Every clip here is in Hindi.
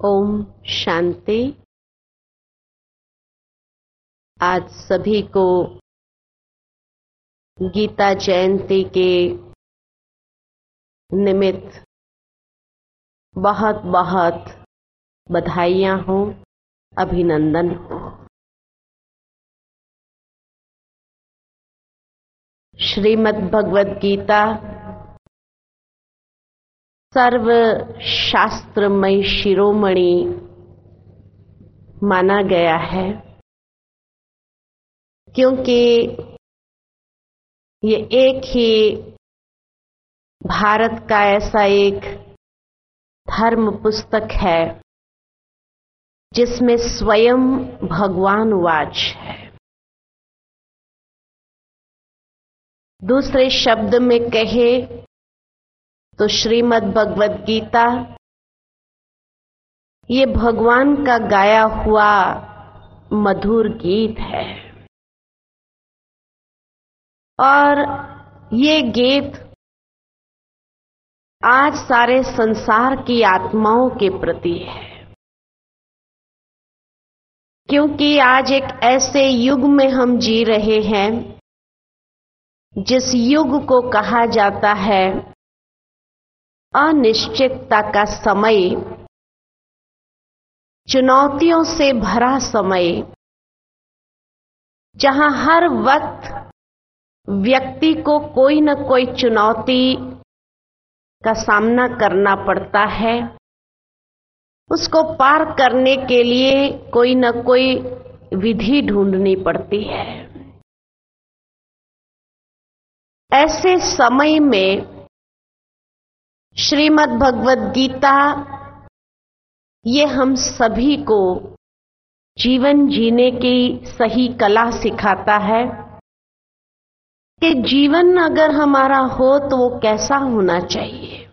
ओम शांति। आज सभी को गीता जयंती के निमित्त बहुत बहुत बधाइयाँ हो, अभिनंदन हो। श्रीमद् भगवद गीता सर्व शास्त्रमय शिरोमणि माना गया है, क्योंकि ये एक ही भारत का ऐसा एक धर्म पुस्तक है जिसमें स्वयं भगवान वाच है। दूसरे शब्द में कहे तो श्रीमद् भगवद गीता ये भगवान का गाया हुआ मधुर गीत है, और ये गीत आज सारे संसार की आत्माओं के प्रति है, क्योंकि आज एक ऐसे युग में हम जी रहे हैं जिस युग को कहा जाता है अनिश्चितता का समय, चुनौतियों से भरा समय, जहां हर वक्त व्यक्ति को कोई न कोई चुनौती का सामना करना पड़ता है। उसको पार करने के लिए कोई न कोई विधि ढूंढनी पड़ती है। ऐसे समय में श्रीमद् भगवद गीता ये हम सभी को जीवन जीने की सही कला सिखाता है कि जीवन अगर हमारा हो तो वो कैसा होना चाहिए।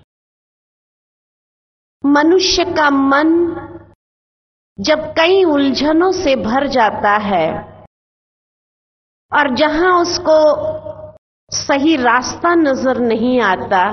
मनुष्य का मन जब कई उलझनों से भर जाता है और जहां उसको सही रास्ता नजर नहीं आता,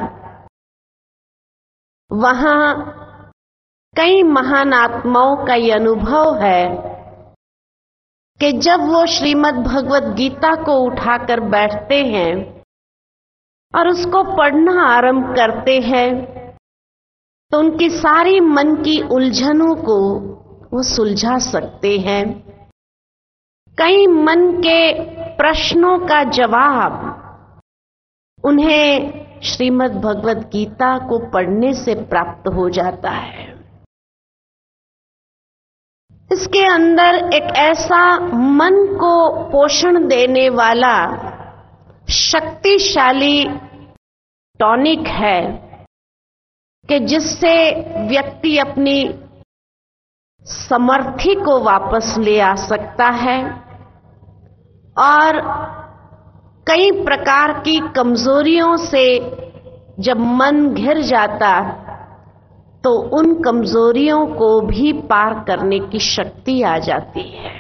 वहां कई महान आत्माओं का ये अनुभव है कि जब वो श्रीमद् भगवद गीता को उठाकर बैठते हैं और उसको पढ़ना आरंभ करते हैं तो उनकी सारी मन की उलझनों को वो सुलझा सकते हैं। कई मन के प्रश्नों का जवाब उन्हें श्रीमद् भगवद गीता को पढ़ने से प्राप्त हो जाता है। इसके अंदर एक ऐसा मन को पोषण देने वाला शक्तिशाली टॉनिक है कि जिससे व्यक्ति अपनी समर्थी को वापस ले आ सकता है और कई प्रकार की कमजोरियों से जब मन घिर जाता तो उन कमजोरियों को भी पार करने की शक्ति आ जाती है।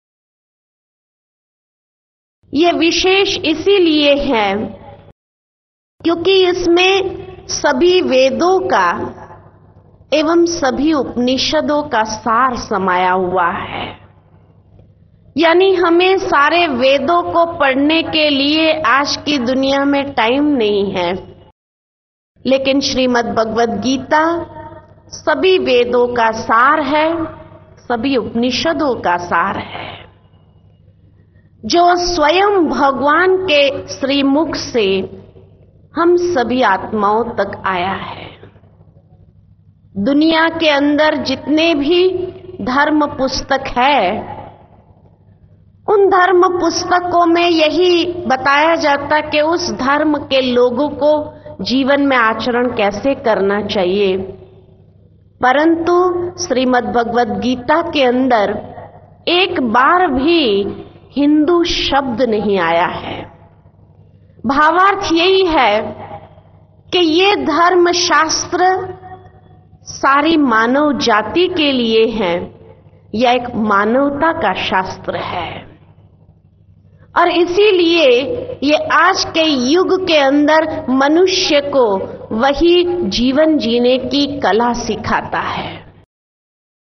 ये विशेष इसीलिए है क्योंकि इसमें सभी वेदों का एवं सभी उपनिषदों का सार समाया हुआ है। यानी हमें सारे वेदों को पढ़ने के लिए आज की दुनिया में टाइम नहीं है, लेकिन श्रीमद् भगवद गीता सभी वेदों का सार है, सभी उपनिषदों का सार है, जो स्वयं भगवान के श्रीमुख से हम सभी आत्माओं तक आया है। दुनिया के अंदर जितने भी धर्म पुस्तक है, उन धर्म पुस्तकों में यही बताया जाता कि उस धर्म के लोगों को जीवन में आचरण कैसे करना चाहिए, परंतु श्रीमद् भगवद गीता के अंदर एक बार भी हिंदू शब्द नहीं आया है। भावार्थ यही है कि ये धर्म शास्त्र सारी मानव जाति के लिए है, यह एक मानवता का शास्त्र है, और इसीलिए ये आज के युग के अंदर मनुष्य को वही जीवन जीने की कला सिखाता है।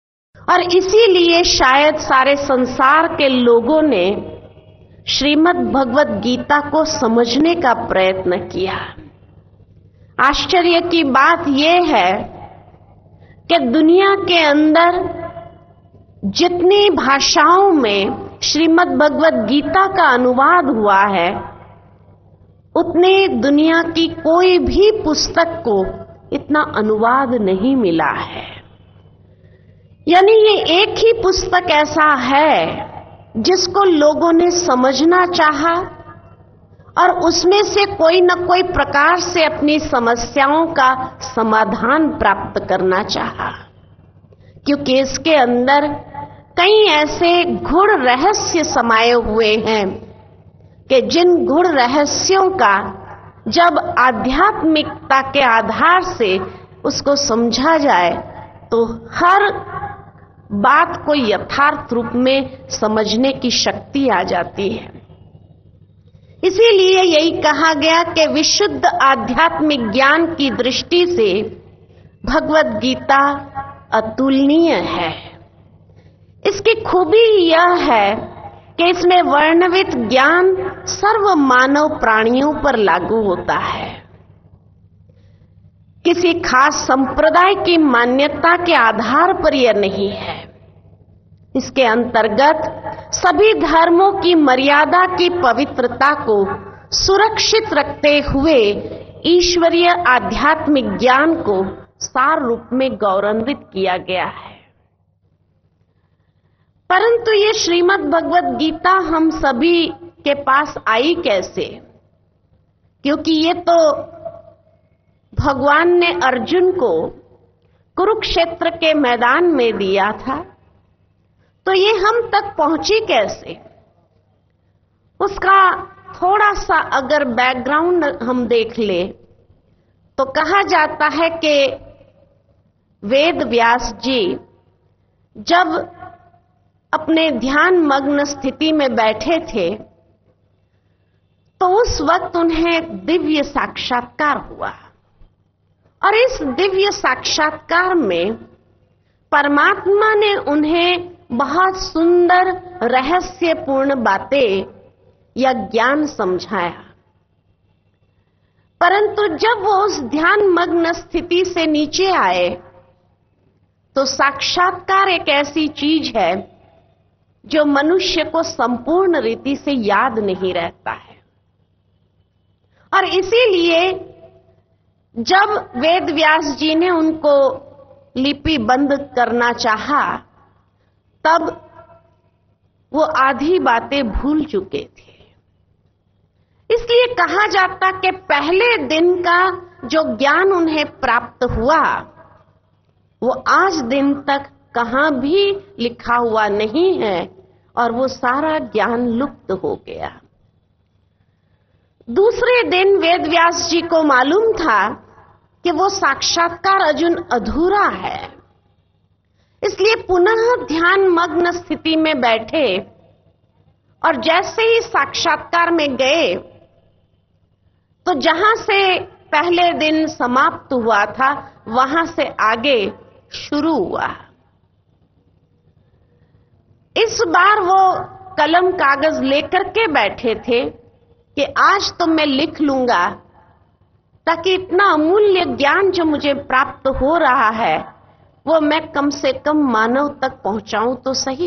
और इसीलिए शायद सारे संसार के लोगों ने श्रीमद् भगवत गीता को समझने का प्रयत्न किया। आश्चर्य की बात यह है कि दुनिया के अंदर जितनी भाषाओं में श्रीमद् भगवत गीता का अनुवाद हुआ है, उतने दुनिया की कोई भी पुस्तक को इतना अनुवाद नहीं मिला है। यानी ये एक ही पुस्तक ऐसा है जिसको लोगों ने समझना चाहा और उसमें से कोई न कोई प्रकार से अपनी समस्याओं का समाधान प्राप्त करना चाहा, क्योंकि इसके अंदर कई ऐसे गूढ़ रहस्य समाये हुए हैं कि जिन गूढ़ रहस्यों का जब आध्यात्मिकता के आधार से उसको समझा जाए तो हर बात को यथार्थ रूप में समझने की शक्ति आ जाती है। इसीलिए यही कहा गया कि विशुद्ध आध्यात्मिक ज्ञान की दृष्टि से भगवत गीता अतुलनीय है। इसकी खूबी यह है कि इसमें वर्णित ज्ञान सर्व मानव प्राणियों पर लागू होता है। किसी खास संप्रदाय की मान्यता के आधार पर यह नहीं है। इसके अंतर्गत सभी धर्मों की मर्यादा की पवित्रता को सुरक्षित रखते हुए ईश्वरीय आध्यात्मिक ज्ञान को सार रूप में गौरवान्वित किया गया है। परंतु ये श्रीमद् भगवत गीता हम सभी के पास आई कैसे? क्योंकि ये तो भगवान ने अर्जुन को कुरुक्षेत्र के मैदान में दिया था, तो ये हम तक पहुंची कैसे? उसका थोड़ा सा अगर बैकग्राउंड हम देख ले तो कहा जाता है कि वेद व्यास जी जब अपने ध्यान मग्न स्थिति में बैठे थे तो उस वक्त उन्हें दिव्य साक्षात्कार हुआ, और इस दिव्य साक्षात्कार में परमात्मा ने उन्हें बहुत सुंदर रहस्यपूर्ण बातें या ज्ञान समझाया। परंतु जब वो उस ध्यान मग्न स्थिति से नीचे आए तो साक्षात्कार एक ऐसी चीज है जो मनुष्य को संपूर्ण रीति से याद नहीं रहता है। और इसीलिए जब वेद व्यास जी ने उनको लिपिबंद करना चाहा, तब वो आधी बातें भूल चुके थे। इसलिए कहा जाता कि पहले दिन का जो ज्ञान उन्हें प्राप्त हुआ वो आज दिन तक कहां भी लिखा हुआ नहीं है, और वो सारा ज्ञान लुप्त हो गया। दूसरे दिन वेद व्यास जी को मालूम था कि वो साक्षात्कार अजून अधूरा है, इसलिए पुनः ध्यान मग्न स्थिति में बैठे, और जैसे ही साक्षात्कार में गए तो जहां से पहले दिन समाप्त हुआ था वहां से आगे शुरू हुआ। इस बार वो कलम कागज लेकर के बैठे थे कि आज तो मैं लिख लूंगा, ताकि इतना अमूल्य ज्ञान जो मुझे प्राप्त हो रहा है वो मैं कम से कम मानव तक पहुंचाऊं तो सही।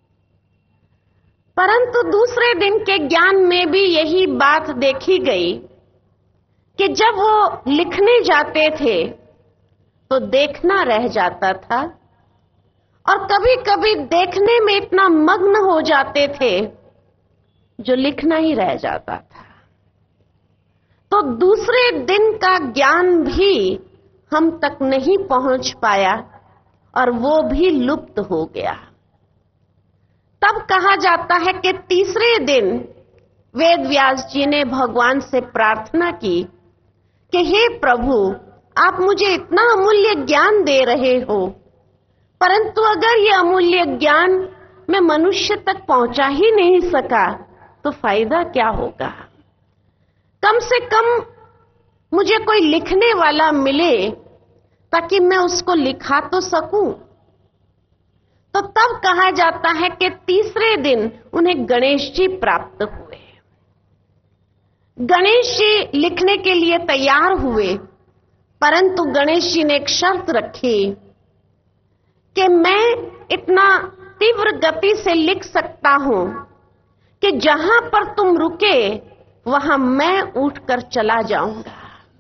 परंतु दूसरे दिन के ज्ञान में भी यही बात देखी गई कि जब वो लिखने जाते थे तो देखना रह जाता था, और कभी कभी देखने में इतना मग्न हो जाते थे जो लिखना ही रह जाता था। तो दूसरे दिन का ज्ञान भी हम तक नहीं पहुंच पाया और वो भी लुप्त हो गया। तब कहा जाता है कि तीसरे दिन वेद व्यास जी ने भगवान से प्रार्थना की कि हे प्रभु, आप मुझे इतना अमूल्य ज्ञान दे रहे हो, परंतु अगर यह अमूल्य ज्ञान मैं मनुष्य तक पहुंचा ही नहीं सका तो फायदा क्या होगा? कम से कम मुझे कोई लिखने वाला मिले ताकि मैं उसको लिखा तो सकूं। तो तब कहा जाता है कि तीसरे दिन उन्हें गणेश जी प्राप्त हुए। गणेश जी लिखने के लिए तैयार हुए, परंतु गणेश जी ने एक शर्त रखी कि मैं इतना तीव्र गति से लिख सकता हूं कि जहां पर तुम रुके वहां मैं उठकर चला जाऊंगा।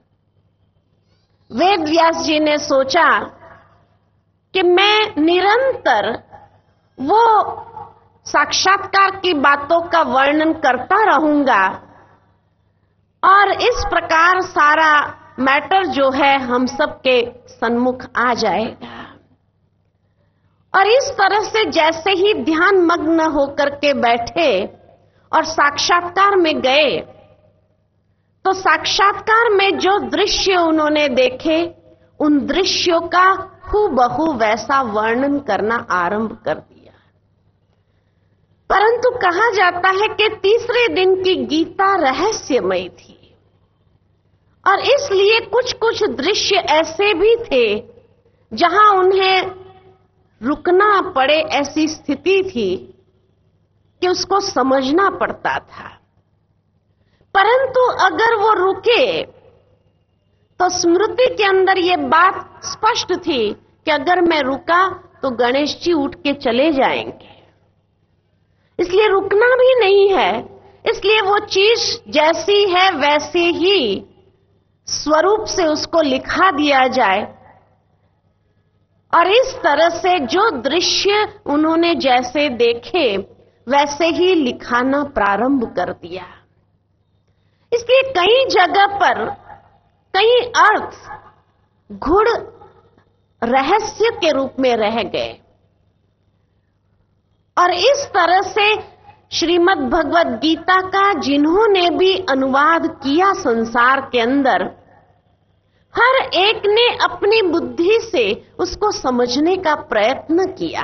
वेद व्यास जी ने सोचा कि मैं निरंतर वो साक्षात्कार की बातों का वर्णन करता रहूंगा और इस प्रकार सारा मैटर जो है हम सबके सन्मुख आ जाएगा। और इस तरह से जैसे ही ध्यान मग्न होकर के बैठे और साक्षात्कार में गए, तो साक्षात्कार में जो दृश्य उन्होंने देखे, उन दृश्यों का हूबहू वैसा वर्णन करना आरंभ कर दिया। परंतु कहा जाता है कि तीसरे दिन की गीता रहस्यमय थी और इसलिए कुछ कुछ दृश्य ऐसे भी थे जहां उन्हें रुकना पड़े, ऐसी स्थिति थी कि उसको समझना पड़ता था। परंतु अगर वो रुके तो स्मृति के अंदर ये बात स्पष्ट थी कि अगर मैं रुका तो गणेश जी उठ के चले जाएंगे, इसलिए रुकना भी नहीं है। इसलिए वो चीज जैसी है वैसे ही स्वरूप से उसको लिखा दिया जाए और इस तरह से जो दृश्य उन्होंने जैसे देखे वैसे ही लिखाना प्रारंभ कर दिया। इसलिए कई जगह पर कई अर्थ गूढ़ रहस्य के रूप में रह गए और इस तरह से श्रीमद् भगवद गीता का जिन्होंने भी अनुवाद किया संसार के अंदर, हर एक ने अपनी बुद्धि से उसको समझने का प्रयत्न किया।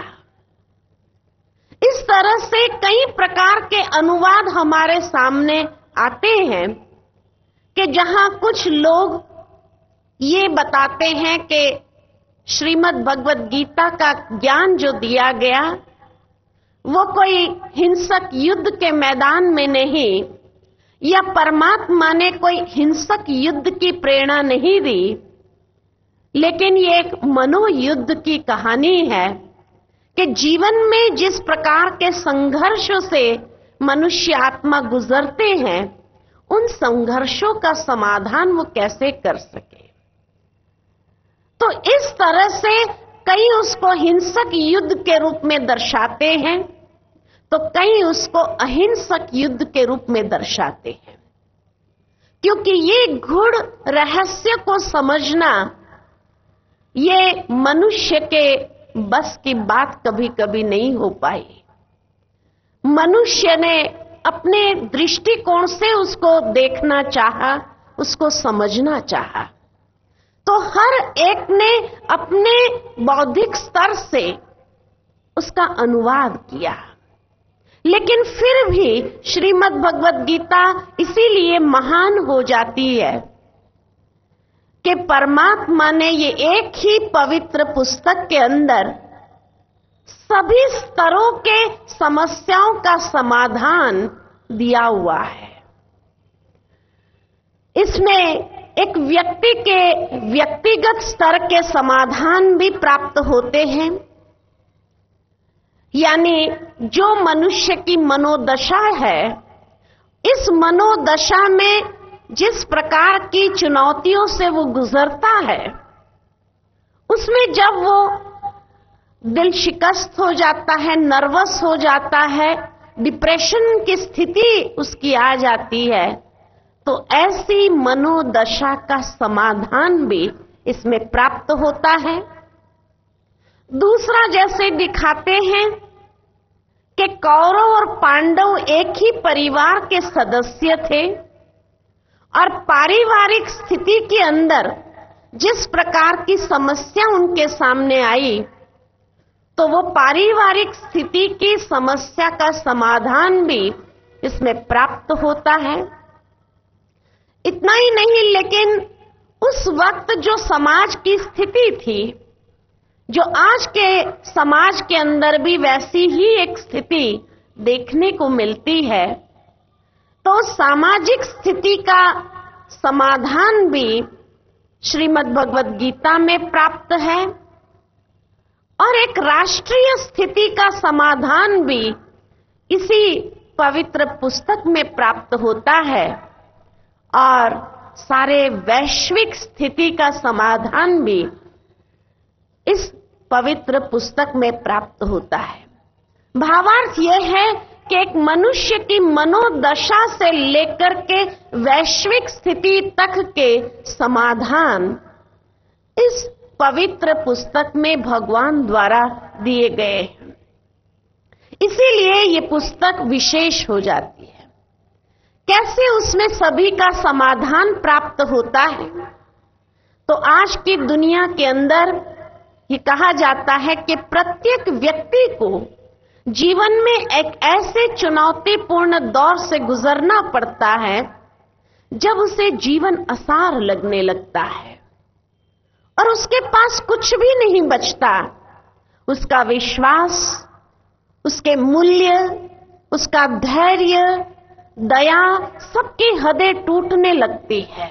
इस तरह से कई प्रकार के अनुवाद हमारे सामने आते हैं कि जहां कुछ लोग ये बताते हैं कि श्रीमद् भगवद गीता का ज्ञान जो दिया गया वो कोई हिंसक युद्ध के मैदान में नहीं, या परमात्मा ने कोई हिंसक युद्ध की प्रेरणा नहीं दी, लेकिन ये एक मनोयुद्ध की कहानी है कि जीवन में जिस प्रकार के संघर्षों से मनुष्य आत्मा गुजरते हैं, उन संघर्षों का समाधान वो कैसे कर सके। तो इस तरह से कई उसको हिंसक युद्ध के रूप में दर्शाते हैं, तो कई उसको अहिंसक युद्ध के रूप में दर्शाते हैं, क्योंकि ये गूढ़ रहस्य को समझना ये मनुष्य के बस की बात कभी कभी नहीं हो पाई। मनुष्य ने अपने दृष्टिकोण से उसको देखना चाहा, उसको समझना चाहा, तो हर एक ने अपने बौद्धिक स्तर से उसका अनुवाद किया। लेकिन फिर भी श्रीमद् भगवद गीता इसीलिए महान हो जाती है कि परमात्मा ने ये एक ही पवित्र पुस्तक के अंदर सभी स्तरों के समस्याओं का समाधान दिया हुआ है। इसमें एक व्यक्ति के व्यक्तिगत स्तर के समाधान भी प्राप्त होते हैं, यानी जो मनुष्य की मनोदशा है, इस मनोदशा में जिस प्रकार की चुनौतियों से वो गुजरता है, उसमें जब वो दिल शिकस्त हो जाता है, नर्वस हो जाता है, डिप्रेशन की स्थिति उसकी आ जाती है, तो ऐसी मनोदशा का समाधान भी इसमें प्राप्त होता है। दूसरा, जैसे दिखाते हैं कि कौरव और पांडव एक ही परिवार के सदस्य थे और पारिवारिक स्थिति के अंदर जिस प्रकार की समस्या उनके सामने आई, तो वो पारिवारिक स्थिति की समस्या का समाधान भी इसमें प्राप्त होता है। इतना ही नहीं, लेकिन उस वक्त जो समाज की स्थिति थी, जो आज के समाज के अंदर भी वैसी ही एक स्थिति देखने को मिलती है, तो सामाजिक स्थिति का समाधान भी श्रीमद् भगवद गीता में प्राप्त है और एक राष्ट्रीय स्थिति का समाधान भी इसी पवित्र पुस्तक में प्राप्त होता है और सारे वैश्विक स्थिति का समाधान भी इस पवित्र पुस्तक में प्राप्त होता है। भावार्थ यह है कि एक मनुष्य की मनोदशा से लेकर के वैश्विक स्थिति तक के समाधान इस पवित्र पुस्तक में भगवान द्वारा दिए गए हैं। इसीलिए ये पुस्तक विशेष हो जाती है। कैसे उसमें सभी का समाधान प्राप्त होता है? तो आज की दुनिया के अंदर ये कहा जाता है कि प्रत्येक व्यक्ति को जीवन में एक ऐसे चुनौतीपूर्ण दौर से गुजरना पड़ता है जब उसे जीवन आसार लगने लगता है और उसके पास कुछ भी नहीं बचता। उसका विश्वास, उसके मूल्य, उसका धैर्य, दया, सबकी हदें टूटने लगती है।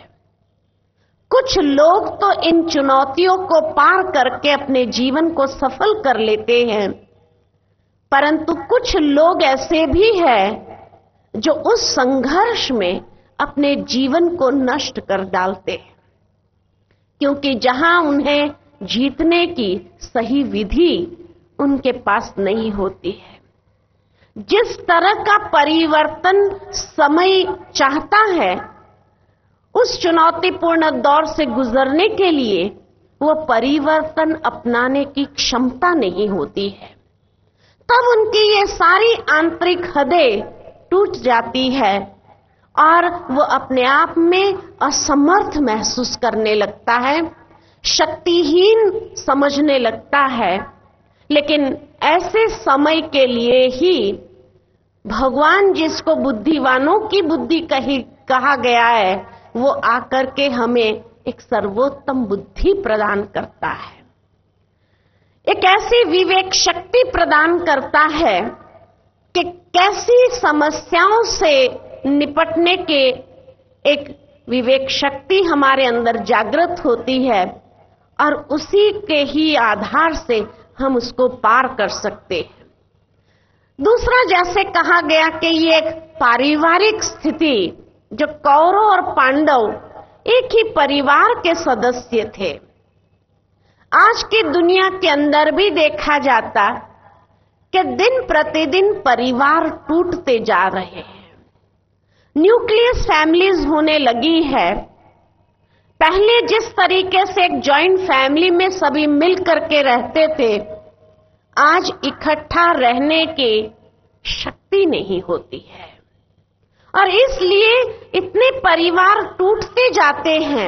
कुछ लोग तो इन चुनौतियों को पार करके अपने जीवन को सफल कर लेते हैं, परंतु कुछ लोग ऐसे भी हैं जो उस संघर्ष में अपने जीवन को नष्ट कर डालते हैं, क्योंकि जहां उन्हें जीतने की सही विधि उनके पास नहीं होती है। जिस तरह का परिवर्तन समय चाहता है, उस चुनौतीपूर्ण दौर से गुजरने के लिए वो परिवर्तन अपनाने की क्षमता नहीं होती है। तब उनकी ये सारी आंतरिक हदें टूट जाती है और वो अपने आप में असमर्थ महसूस करने लगता है, शक्तिहीन समझने लगता है। लेकिन ऐसे समय के लिए ही भगवान, जिसको बुद्धिवानों की बुद्धि कहा गया है, वो आकर के हमें एक सर्वोत्तम बुद्धि प्रदान करता है, एक ऐसी विवेक शक्ति प्रदान करता है कि कैसी समस्याओं से निपटने के एक विवेक शक्ति हमारे अंदर जागृत होती है और उसी के ही आधार से हम उसको पार कर सकते हैं। दूसरा, जैसे कहा गया कि ये एक पारिवारिक स्थिति, जो कौरव और पांडव एक ही परिवार के सदस्य थे, आज की दुनिया के अंदर भी देखा जाता कि दिन प्रतिदिन परिवार टूटते जा रहे हैं। न्यूक्लियस फैमिलीज होने लगी है। पहले जिस तरीके से एक जॉइंट फैमिली में सभी मिल करके रहते थे, आज इकट्ठा रहने की शक्ति नहीं होती है और इसलिए इतने परिवार टूटते जाते हैं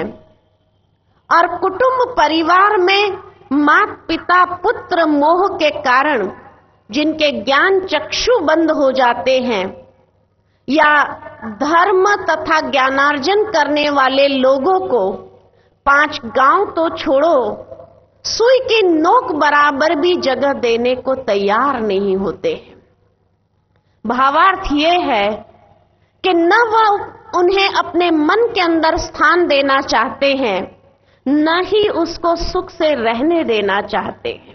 और कुटुंब परिवार में माता पिता पुत्र मोह के कारण जिनके ज्ञान चक्षु बंद हो जाते हैं, या धर्म तथा ज्ञानार्जन करने वाले लोगों को 5 गांव तो छोड़ो, सुई की नोक बराबर भी जगह देने को तैयार नहीं होते। भावार्थ ये है कि न वह उन्हें अपने मन के अंदर स्थान देना चाहते हैं, न ही उसको सुख से रहने देना चाहते हैं।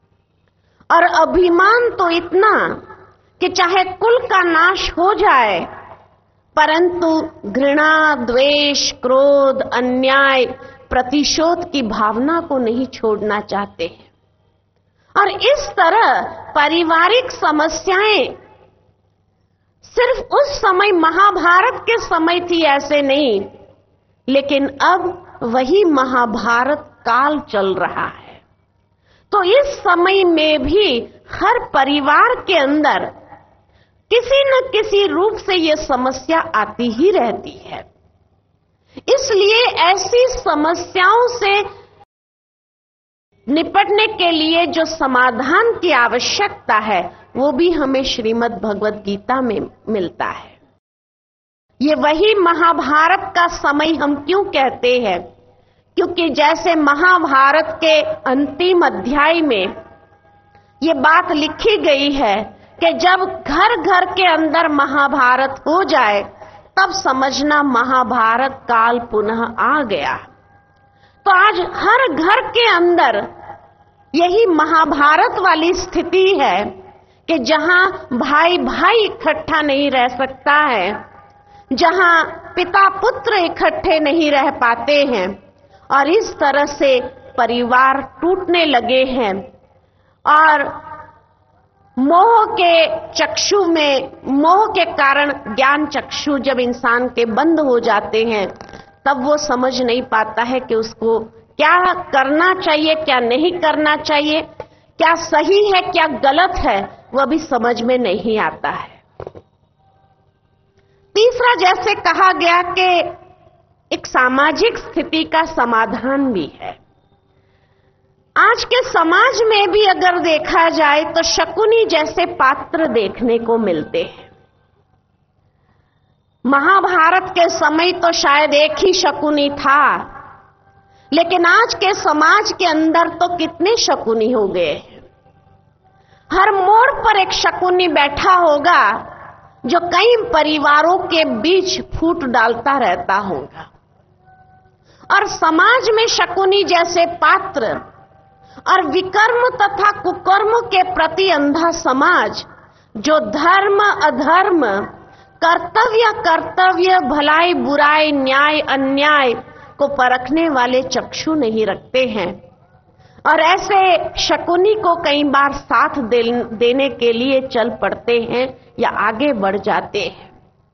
और अभिमान तो इतना कि चाहे कुल का नाश हो जाए, परंतु घृणा, द्वेष, क्रोध, अन्याय, प्रतिशोध की भावना को नहीं छोड़ना चाहते हैं। और इस तरह पारिवारिक समस्याएं सिर्फ उस समय महाभारत के समय थी ऐसे नहीं, लेकिन अब वही महाभारत काल चल रहा है। तो इस समय में भी हर परिवार के अंदर किसी न किसी रूप से यह समस्या आती ही रहती है। इसलिए ऐसी समस्याओं से निपटने के लिए जो समाधान की आवश्यकता है, वो भी हमें श्रीमद् भगवद गीता में मिलता है। ये वही महाभारत का समय हम क्यों कहते हैं? क्योंकि जैसे महाभारत के अंतिम अध्याय में ये बात लिखी गई है कि जब घर घर के अंदर महाभारत हो जाए तब समझना महाभारत काल पुनः आ गया। तो आज हर घर के अंदर यही महाभारत वाली स्थिति है कि जहां भाई भाई इकट्ठा नहीं रह सकता है, जहां पिता पुत्र इकट्ठे नहीं रह पाते हैं और इस तरह से परिवार टूटने लगे हैं। और मोह के चक्षु में, मोह के कारण ज्ञान चक्षु जब इंसान के बंद हो जाते हैं तब वो समझ नहीं पाता है कि उसको क्या करना चाहिए, क्या नहीं करना चाहिए, क्या सही है, क्या गलत है, वह भी समझ में नहीं आता है। तीसरा, जैसे कहा गया कि एक सामाजिक स्थिति का समाधान भी है। आज के समाज में भी अगर देखा जाए तो शकुनी जैसे पात्र देखने को मिलते हैं। महाभारत के समय तो शायद एक ही शकुनी था, लेकिन आज के समाज के अंदर तो कितने शकुनी हो गए। हर मोड़ पर एक शकुनी बैठा होगा जो कई परिवारों के बीच फूट डालता रहता होगा। और समाज में शकुनी जैसे पात्र और विकर्म तथा कुकर्म के प्रति अंधा समाज, जो धर्म अधर्म, कर्तव्य कर्तव्य, भलाई बुराई, न्याय अन्याय को परखने वाले चक्षु नहीं रखते हैं और ऐसे शकुनी को कई बार साथ देने के लिए चल पड़ते हैं या आगे बढ़ जाते हैं।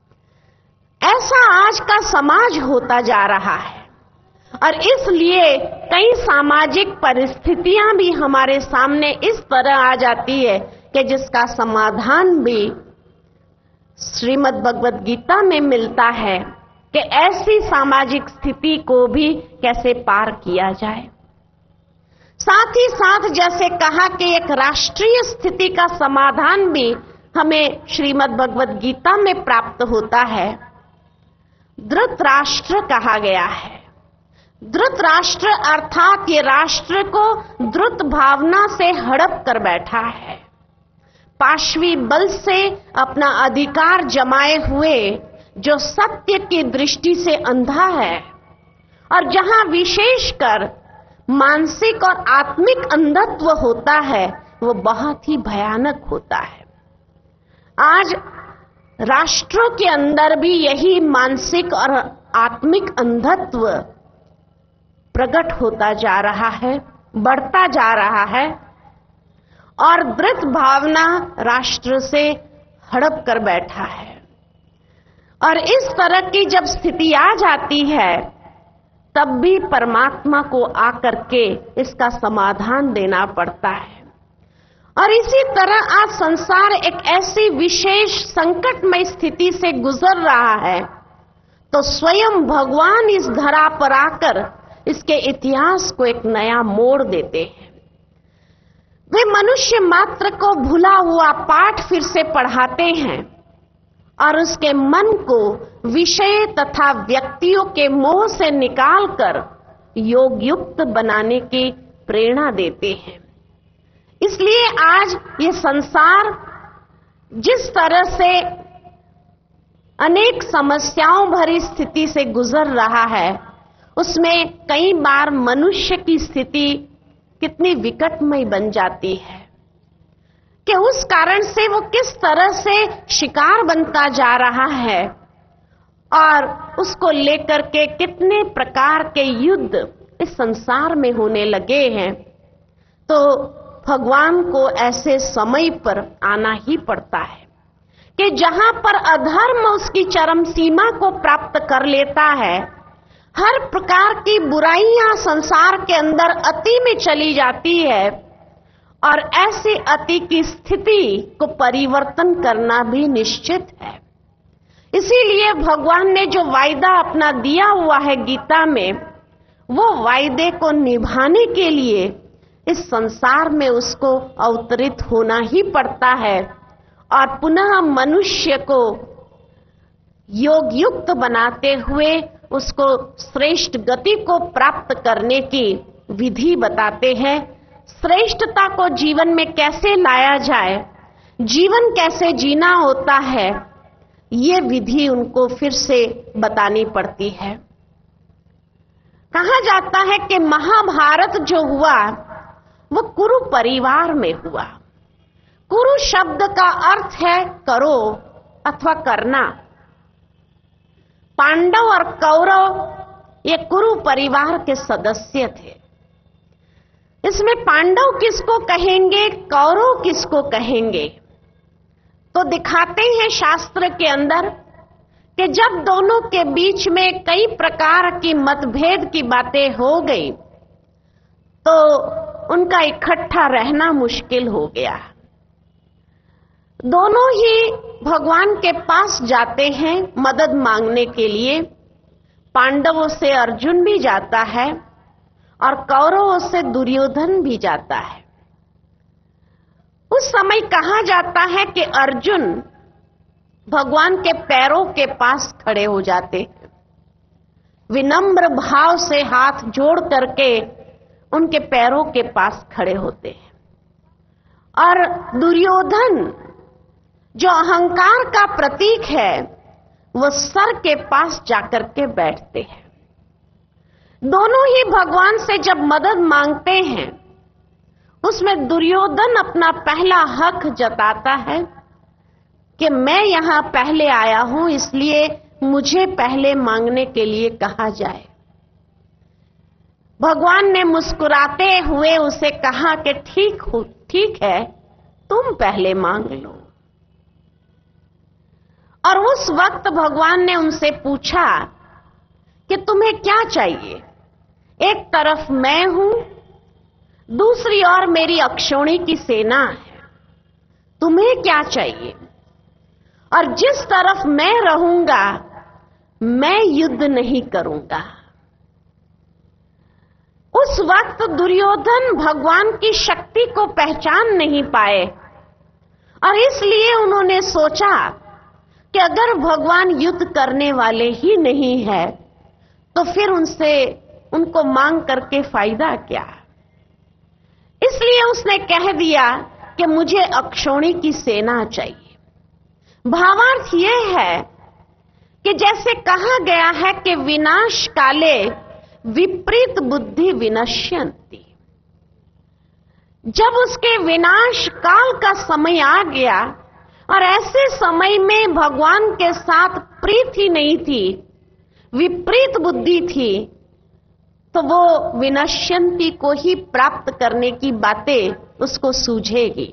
ऐसा आज का समाज होता जा रहा है और इसलिए कई सामाजिक परिस्थितियां भी हमारे सामने इस तरह आ जाती है कि जिसका समाधान भी श्रीमद् भगवद गीता में मिलता है कि ऐसी सामाजिक स्थिति को भी कैसे पार किया जाए। साथ ही साथ जैसे कहा कि एक राष्ट्रीय स्थिति का समाधान भी हमें श्रीमद् भगवद गीता में प्राप्त होता है। धृतराष्ट्र कहा गया है। धृतराष्ट्र अर्थात ये राष्ट्र को धृत भावना से हड़प कर बैठा है, पाशवी बल से अपना अधिकार जमाए हुए, जो सत्य की दृष्टि से अंधा है और जहां विशेषकर मानसिक और आत्मिक अंधत्व होता है वो बहुत ही भयानक होता है। आज राष्ट्रों के अंदर भी यही मानसिक और आत्मिक अंधत्व प्रकट होता जा रहा है, बढ़ता जा रहा है और धृत भावना राष्ट्र से हड़प कर बैठा है। और इस तरह की जब स्थिति आ जाती है तब भी परमात्मा को आकर के इसका समाधान देना पड़ता है। और इसी तरह आज संसार एक ऐसी विशेष संकटमय स्थिति से गुजर रहा है तो स्वयं भगवान इस धरा पर आकर इसके इतिहास को एक नया मोड़ देते हैं। वे मनुष्य मात्र को भुला हुआ पाठ फिर से पढ़ाते हैं और उसके मन को विषय तथा व्यक्तियों के मोह से निकालकर योग युक्त बनाने की प्रेरणा देते हैं। इसलिए आज ये संसार जिस तरह से अनेक समस्याओं भरी स्थिति से गुजर रहा है उसमें कई बार मनुष्य की स्थिति कितनी विकटमय बन जाती है कि उस कारण से वो किस तरह से शिकार बनता जा रहा है और उसको लेकर के कितने प्रकार के युद्ध इस संसार में होने लगे हैं। तो भगवान को ऐसे समय पर आना ही पड़ता है कि जहां पर अधर्म उसकी चरम सीमा को प्राप्त कर लेता है, हर प्रकार की बुराइयां संसार के अंदर अति में चली जाती है और ऐसी अति की स्थिति को परिवर्तन करना भी निश्चित है। इसीलिए भगवान ने जो वायदा अपना दिया हुआ है गीता में, वो वायदे को निभाने के लिए इस संसार में उसको अवतरित होना ही पड़ता है और पुनः मनुष्य को योग युक्त बनाते हुए उसको श्रेष्ठ गति को प्राप्त करने की विधि बताते हैं। श्रेष्ठता को जीवन में कैसे लाया जाए, जीवन कैसे जीना होता है, ये विधि उनको फिर से बतानी पड़ती है। कहा जाता है कि महाभारत जो हुआ वो कुरु परिवार में हुआ। कुरु शब्द का अर्थ है करो अथवा करना। पांडव और कौरव ये कुरु परिवार के सदस्य थे। इसमें पांडव किसको कहेंगे, कौरव किसको कहेंगे, तो दिखाते हैं शास्त्र के अंदर कि जब दोनों के बीच में कई प्रकार की मतभेद की बातें हो गई तो उनका इकट्ठा रहना मुश्किल हो गया। दोनों ही भगवान के पास जाते हैं मदद मांगने के लिए। पांडवों से अर्जुन भी जाता है और कौरवों से दुर्योधन भी जाता है। उस समय कहा जाता है कि अर्जुन भगवान के पैरों के पास खड़े हो जाते हैं, विनम्र भाव से हाथ जोड़ करके उनके पैरों के पास खड़े होते हैं। और दुर्योधन जो अहंकार का प्रतीक है वो सर के पास जाकर के बैठते हैं। दोनों ही भगवान से जब मदद मांगते हैं उसमें दुर्योधन अपना पहला हक जताता है कि मैं यहां पहले आया हूं, इसलिए मुझे पहले मांगने के लिए कहा जाए। भगवान ने मुस्कुराते हुए उसे कहा कि ठीक है, तुम पहले मांग लो। और उस वक्त भगवान ने उनसे पूछा कि तुम्हें क्या चाहिए। एक तरफ मैं हूं, दूसरी ओर मेरी अक्षौणी की सेना है, तुम्हें क्या चाहिए। और जिस तरफ मैं रहूंगा मैं युद्ध नहीं करूंगा। उस वक्त दुर्योधन भगवान की शक्ति को पहचान नहीं पाए और इसलिए उन्होंने सोचा कि अगर भगवान युद्ध करने वाले ही नहीं है तो फिर उनको मांग करके फायदा क्या। इसलिए उसने कह दिया कि मुझे अक्षौणी की सेना चाहिए। भावार्थ यह है कि जैसे कहा गया है कि विनाश काले विपरीत बुद्धि विनश्यन्ति, जब उसके विनाश काल का समय आ गया और ऐसे समय में भगवान के साथ प्रीति ही नहीं थी, विपरीत बुद्धि थी, तो वो विनश्यन्ति को ही प्राप्त करने की बातें उसको सूझेगी।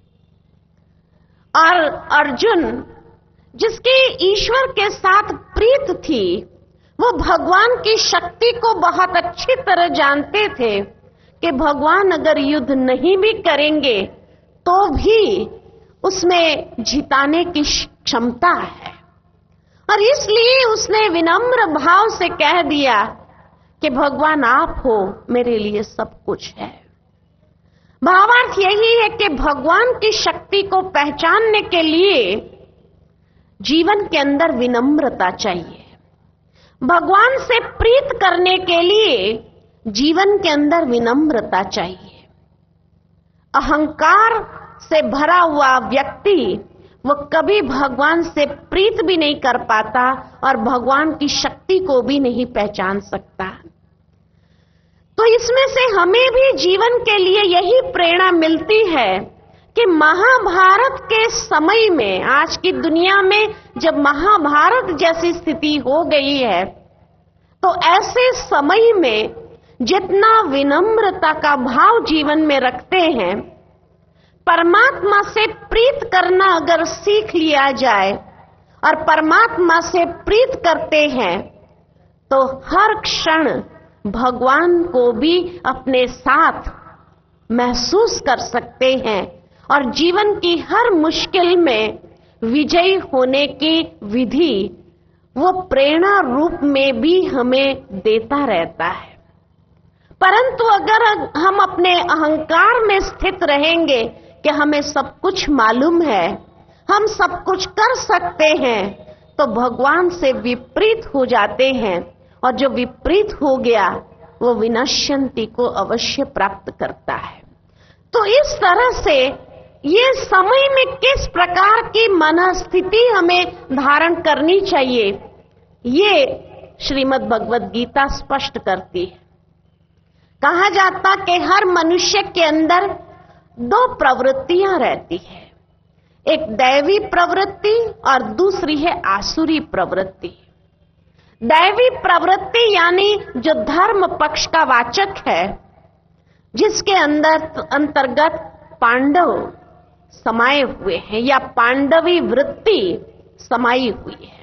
और अर्जुन जिसकी ईश्वर के साथ प्रीत थी वो भगवान की शक्ति को बहुत अच्छी तरह जानते थे कि भगवान अगर युद्ध नहीं भी करेंगे तो भी उसमें जिताने की क्षमता है। और इसलिए उसने विनम्र भाव से कह दिया कि भगवान आप हो, मेरे लिए सब कुछ है। भावार्थ यही है कि भगवान की शक्ति को पहचानने के लिए जीवन के अंदर विनम्रता चाहिए। भगवान से प्रीत करने के लिए जीवन के अंदर विनम्रता चाहिए। अहंकार से भरा हुआ व्यक्ति वो कभी भगवान से प्रीत भी नहीं कर पाता और भगवान की शक्ति को भी नहीं पहचान सकता। तो इसमें से हमें भी जीवन के लिए यही प्रेरणा मिलती है कि महाभारत के समय में, आज की दुनिया में जब महाभारत जैसी स्थिति हो गई है, तो ऐसे समय में जितना विनम्रता का भाव जीवन में रखते हैं, परमात्मा से प्रीत करना अगर सीख लिया जाए और परमात्मा से प्रीत करते हैं तो हर क्षण भगवान को भी अपने साथ महसूस कर सकते हैं और जीवन की हर मुश्किल में विजयी होने की विधि वो प्रेरणा रूप में भी हमें देता रहता है। परंतु अगर हम अपने अहंकार में स्थित रहेंगे कि हमें सब कुछ मालूम है, हम सब कुछ कर सकते हैं, तो भगवान से विपरीत हो जाते हैं और जो विपरीत हो गया वो विनश्यंति को अवश्य प्राप्त करता है। तो इस तरह से ये समय में किस प्रकार की मनस्थिति हमें धारण करनी चाहिए, ये श्रीमद् भगवद गीता स्पष्ट करती है। कहा जाता कि हर मनुष्य के अंदर दो प्रवृत्तियां रहती है, एक दैवी प्रवृत्ति और दूसरी है आसुरी प्रवृत्ति। दैवी प्रवृत्ति यानी जो धर्म पक्ष का वाचक है, जिसके अंतर्गत पांडव समाये हुए हैं या पांडवी वृत्ति समाई हुई है।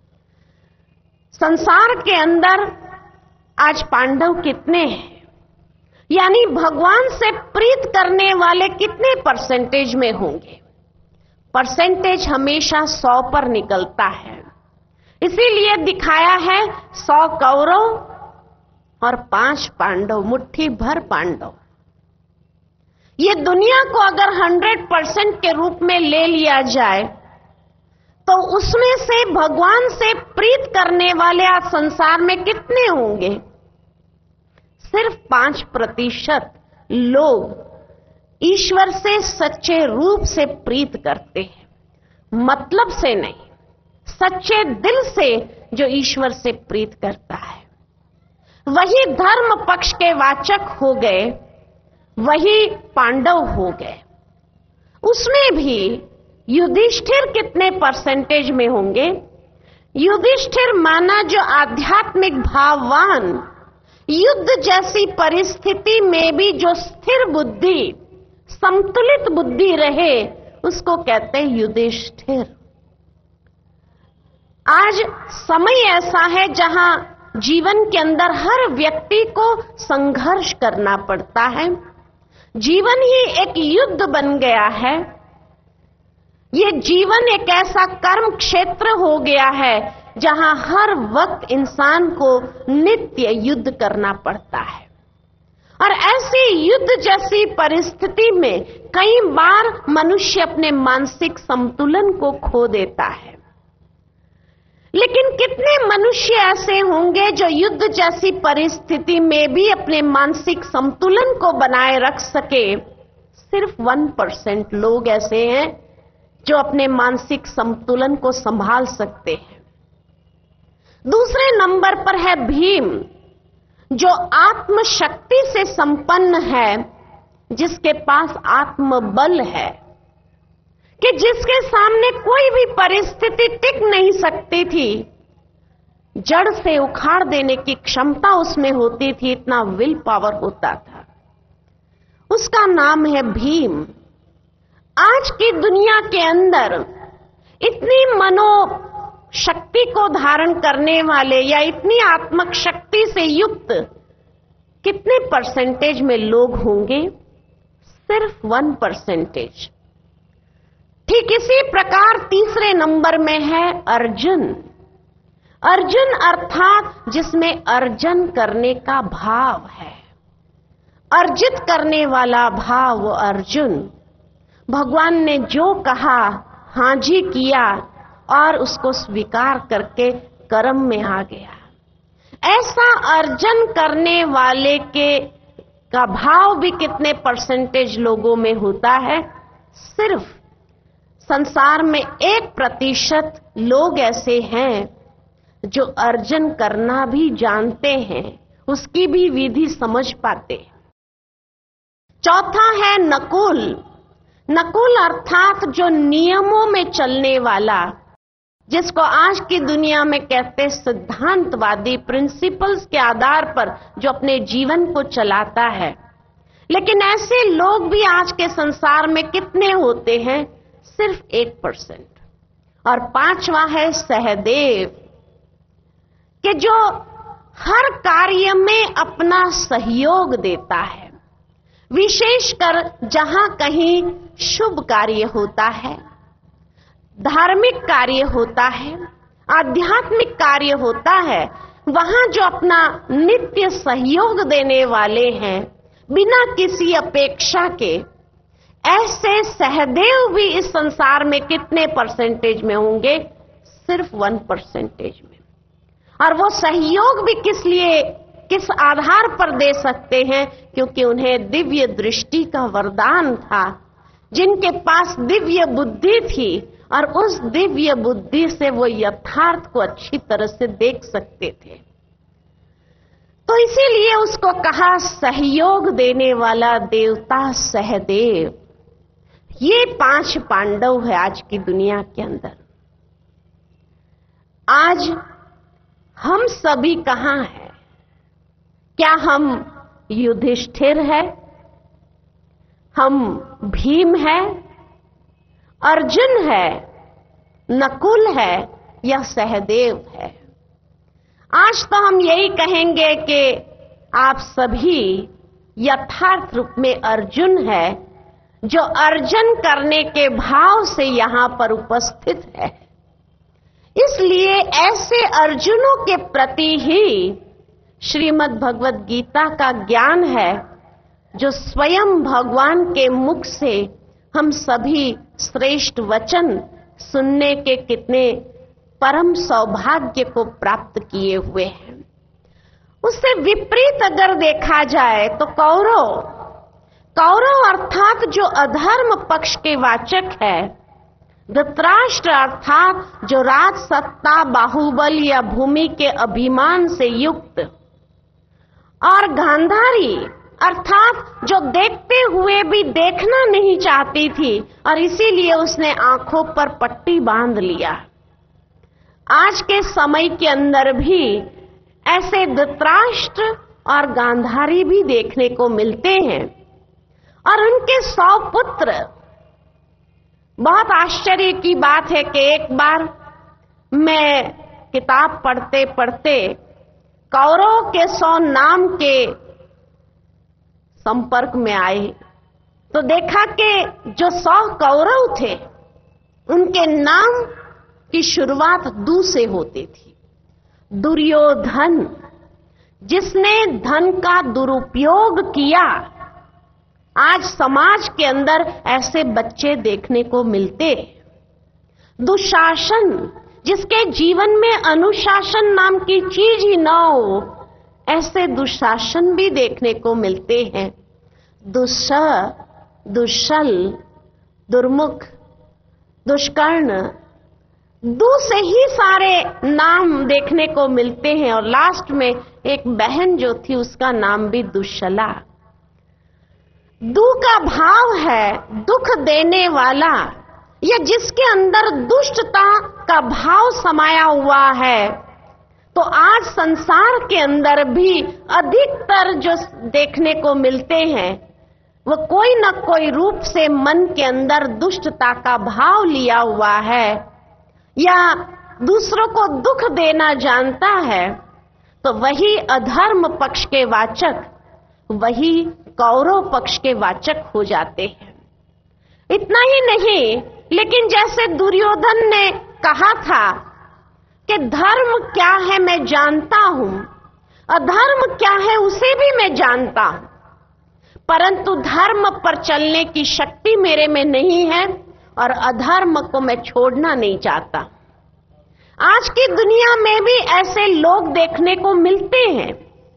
संसार के अंदर आज पांडव कितने हैं, यानी भगवान से प्रीत करने वाले कितने परसेंटेज में होंगे? परसेंटेज हमेशा 100 पर निकलता है। इसीलिए दिखाया है 100 कौरव और 5 पांडव, मुट्ठी भर पांडव। ये दुनिया को अगर 100% के रूप में ले लिया जाए तो उसमें से भगवान से प्रीत करने वाले आज संसार में कितने होंगे? सिर्फ 5% लोग ईश्वर से सच्चे रूप से प्रीत करते हैं, मतलब से नहीं, सच्चे दिल से जो ईश्वर से प्रीत करता है। वही धर्म पक्ष के वाचक हो गए, वही पांडव हो गए। उसमें भी युधिष्ठिर कितने परसेंटेज में होंगे? युधिष्ठिर माना जो आध्यात्मिक भाववान, युद्ध जैसी परिस्थिति में भी जो स्थिर बुद्धि, संतुलित बुद्धि रहे, उसको कहते हैं युधिष्ठिर। आज समय ऐसा है जहां जीवन के अंदर हर व्यक्ति को संघर्ष करना पड़ता है। जीवन ही एक युद्ध बन गया है। ये जीवन एक ऐसा कर्म क्षेत्र हो गया है जहां हर वक्त इंसान को नित्य युद्ध करना पड़ता है। और ऐसी युद्ध जैसी परिस्थिति में कई बार मनुष्य अपने मानसिक संतुलन को खो देता है। लेकिन कितने मनुष्य ऐसे होंगे जो युद्ध जैसी परिस्थिति में भी अपने मानसिक संतुलन को बनाए रख सके? सिर्फ 1% लोग ऐसे हैं जो अपने मानसिक संतुलन को संभाल सकते हैं। दूसरे नंबर पर है भीम, जो आत्म शक्ति से संपन्न है, जिसके पास आत्मबल है, कि जिसके सामने कोई भी परिस्थिति टिक नहीं सकती थी, जड़ से उखाड़ देने की क्षमता उसमें होती थी, इतना विल पावर होता था। उसका नाम है भीम। आज की दुनिया के अंदर इतनी मनो शक्ति को धारण करने वाले या इतनी आत्मक शक्ति से युक्त कितने परसेंटेज में लोग होंगे? सिर्फ 1%। ठीक इसी प्रकार तीसरे नंबर में है अर्जुन। अर्जुन अर्थात जिसमें अर्जन करने का भाव है, अर्जित करने वाला भाव, वो अर्जुन। भगवान ने जो कहा हां जी किया और उसको स्वीकार करके कर्म में आ गया। ऐसा अर्जन करने वाले का भाव भी कितने परसेंटेज लोगों में होता है? सिर्फ संसार में 1% लोग ऐसे हैं जो अर्जन करना भी जानते हैं, उसकी भी विधि समझ पाते हैं। चौथा है नकुल। नकुल अर्थात जो नियमों में चलने वाला, जिसको आज की दुनिया में कहते सिद्धांतवादी, प्रिंसिपल्स के आधार पर जो अपने जीवन को चलाता है। लेकिन ऐसे लोग भी आज के संसार में कितने होते हैं? सिर्फ 1%। और पांचवा है सहदेव, कि जो हर कार्य में अपना सहयोग देता है, विशेषकर जहां कहीं शुभ कार्य होता है, धार्मिक कार्य होता है, आध्यात्मिक कार्य होता है, वहां जो अपना नित्य सहयोग देने वाले हैं बिना किसी अपेक्षा के, ऐसे सहदेव भी इस संसार में कितने परसेंटेज में होंगे? सिर्फ 1% में। और वो सहयोग भी किस आधार पर दे सकते हैं, क्योंकि उन्हें दिव्य दृष्टि का वरदान था, जिनके पास दिव्य बुद्धि थी और उस दिव्य बुद्धि से वो यथार्थ को अच्छी तरह से देख सकते थे। तो इसीलिए उसको कहा सहयोग देने वाला देवता सहदेव। ये 5 पांडव है आज की दुनिया के अंदर। आज हम सभी कहां हैं? क्या हम युधिष्ठिर है, हम भीम है, अर्जुन है, नकुल है या सहदेव है? आज तो हम यही कहेंगे कि आप सभी यथार्थ रूप में अर्जुन है, जो अर्जन करने के भाव से यहां पर उपस्थित है। इसलिए ऐसे अर्जुनों के प्रति ही श्रीमद् भगवद गीता का ज्ञान है, जो स्वयं भगवान के मुख से हम सभी श्रेष्ठ वचन सुनने के कितने परम सौभाग्य को प्राप्त किए हुए हैं। उससे विपरीत अगर देखा जाए तो कौरव अर्थात जो अधर्म पक्ष के वाचक है, धृतराष्ट्र अर्थात जो राज सत्ता, बाहुबल या भूमि के अभिमान से युक्त, और गांधारी अर्थात जो देखते हुए भी देखना नहीं चाहती थी और इसीलिए उसने आंखों पर पट्टी बांध लिया। आज के समय के अंदर भी ऐसे धृतराष्ट्र और गांधारी भी देखने को मिलते हैं और उनके 100 पुत्र। बहुत आश्चर्य की बात है कि एक बार मैं किताब पढ़ते पढ़ते कौरव के 100 नाम के संपर्क में आए तो देखा कि जो 100 कौरव थे उनके नाम की शुरुआत दू से होती थी। दुर्योधन, जिसने धन का दुरुपयोग किया। आज समाज के अंदर ऐसे बच्चे देखने को मिलते। दुशासन, जिसके जीवन में अनुशासन नाम की चीज ही ना हो, ऐसे दुशासन भी देखने को मिलते हैं। दुश्शल, दुर्मुख, दुष्कर्ण, दू से ही सारे नाम देखने को मिलते हैं। और लास्ट में एक बहन जो थी उसका नाम भी दुश्शला। दू का भाव है दुख देने वाला, या जिसके अंदर दुष्टता का भाव समाया हुआ है। तो आज संसार के अंदर भी अधिकतर जो देखने को मिलते हैं वो कोई न कोई रूप से मन के अंदर दुष्टता का भाव लिया हुआ है या दूसरों को दुख देना जानता है। तो वही अधर्म पक्ष के वाचक, वही कौरव पक्ष के वाचक हो जाते हैं। इतना ही नहीं, लेकिन जैसे दुर्योधन ने कहा था कि धर्म क्या है मैं जानता हूं, अधर्म क्या है उसे भी मैं जानता हूं, परंतु धर्म पर चलने की शक्ति मेरे में नहीं है और अधर्म को मैं छोड़ना नहीं चाहता। आज की दुनिया में भी ऐसे लोग देखने को मिलते हैं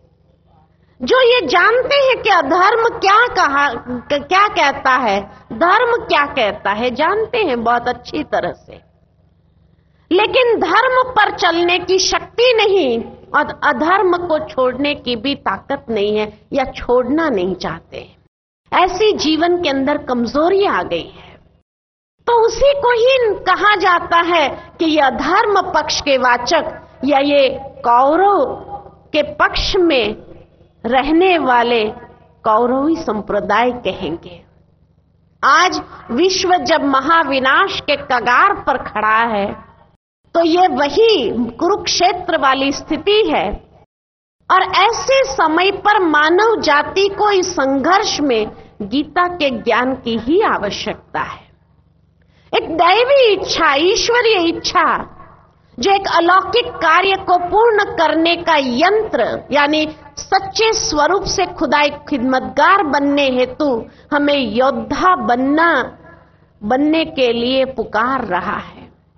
जो ये जानते हैं कि अधर्म क्या कहता है, धर्म क्या कहता है, जानते हैं बहुत अच्छी तरह से, लेकिन धर्म पर चलने की शक्ति नहीं और अधर्म को छोड़ने की भी ताकत नहीं है या छोड़ना नहीं चाहते। ऐसी जीवन के अंदर कमजोरी आ गई है। तो उसी को ही कहा जाता है कि यह धर्म पक्ष के वाचक या ये कौरव के पक्ष में रहने वाले कौरवी संप्रदाय कहेंगे। आज विश्व जब महाविनाश के कगार पर खड़ा है तो ये वही कुरुक्षेत्र वाली स्थिति है और ऐसे समय पर मानव जाति को इस संघर्ष में गीता के ज्ञान की ही आवश्यकता है। एक दैवी इच्छा, ईश्वरीय इच्छा, जो एक अलौकिक कार्य को पूर्ण करने का यंत्र यानी सच्चे स्वरूप से खुदाई खिदमतगार बनने हेतु हमें योद्धा बनने के लिए पुकार रहा है।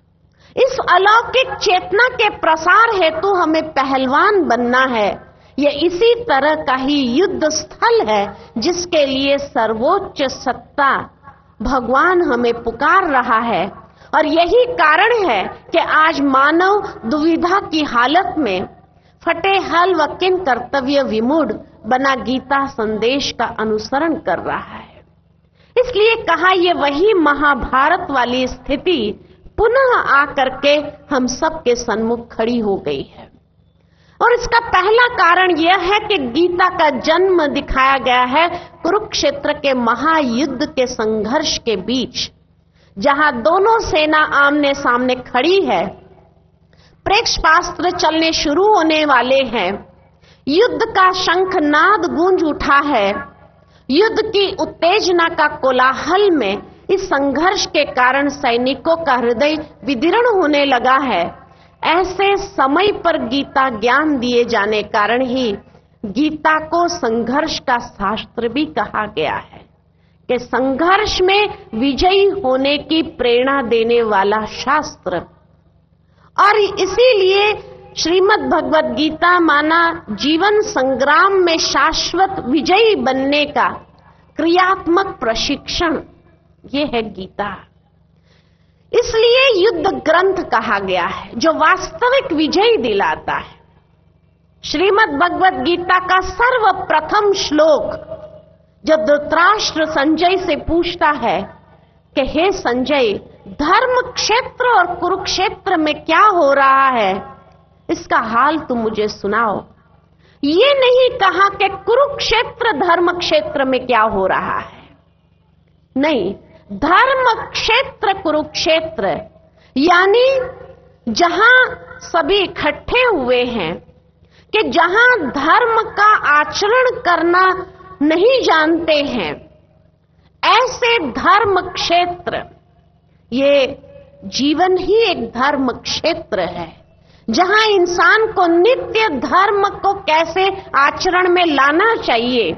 इस अलौकिक चेतना के प्रसार हेतु हमें पहलवान बनना है। ये इसी तरह का ही युद्ध स्थल है जिसके लिए सर्वोच्च सत्ता भगवान हमें पुकार रहा है। और यही कारण है कि आज मानव दुविधा की हालत में फटे हल व किन कर्तव्य विमूढ़ बना गीता संदेश का अनुसरण कर रहा है। इसलिए कहा ये वही महाभारत वाली स्थिति पुनः आकर के हम सबके सन्मुख खड़ी हो गई है। और इसका पहला कारण यह है कि गीता का जन्म दिखाया गया है कुरुक्षेत्र के महायुद्ध के संघर्ष के बीच, जहां दोनों सेना आमने सामने खड़ी है। प्रेक्षपास्त्र चलने शुरू होने वाले हैं। युद्ध का शंखनाद गूंज उठा है। युद्ध की उत्तेजना का कोलाहल में इस संघर्ष के कारण सैनिकों का हृदय विदीर्ण होने लगा है। ऐसे समय पर गीता ज्ञान दिए जाने कारण ही गीता को संघर्ष का शास्त्र भी कहा गया है कि संघर्ष में विजयी होने की प्रेरणा देने वाला शास्त्र। और इसीलिए श्रीमद् भगवत गीता माना जीवन संग्राम में शाश्वत विजयी बनने का क्रियात्मक प्रशिक्षण, ये है गीता। इसलिए युद्ध ग्रंथ कहा गया है जो वास्तविक विजय दिलाता है। श्रीमद् भगवत गीता का सर्वप्रथम श्लोक जब धृतराष्ट्र संजय से पूछता है कि हे संजय, धर्म क्षेत्र और कुरुक्षेत्र में क्या हो रहा है, इसका हाल तुम मुझे सुनाओ। ये नहीं कहा कि कुरुक्षेत्र धर्म क्षेत्र में क्या हो रहा है, नहीं, धर्म क्षेत्र कुरुक्षेत्र, यानी जहां सभी इकट्ठे हुए हैं कि जहां धर्म का आचरण करना नहीं जानते हैं, ऐसे धर्म क्षेत्र, ये जीवन ही एक धर्म क्षेत्र है जहां इंसान को नित्य धर्म को कैसे आचरण में लाना चाहिए,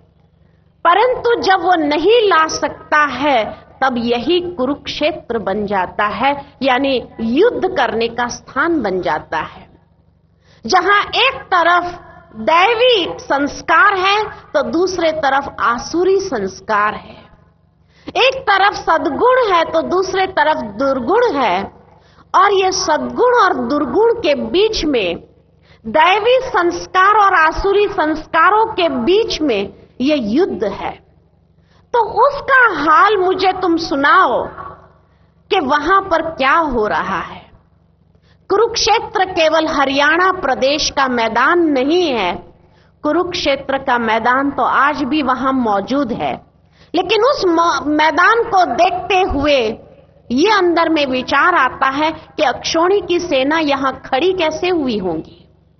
परंतु जब वो नहीं ला सकता है तब यही कुरुक्षेत्र बन जाता है, यानी युद्ध करने का स्थान बन जाता है। जहां एक तरफ दैवी संस्कार है तो दूसरे तरफ आसुरी संस्कार है, एक तरफ सद्गुण है तो दूसरे तरफ दुर्गुण है, और ये सद्गुण और दुर्गुण के बीच में, दैवी संस्कार और आसुरी संस्कारों के बीच में ये युद्ध है। तो उसका हाल मुझे तुम सुनाओ कि वहां पर क्या हो रहा है। कुरुक्षेत्र केवल हरियाणा प्रदेश का मैदान नहीं है, कुरुक्षेत्र का मैदान तो आज भी वहां मौजूद है, लेकिन उस मैदान को देखते हुए ये अंदर में विचार आता है कि अक्षौणी की सेना यहां खड़ी कैसे हुई होंगी।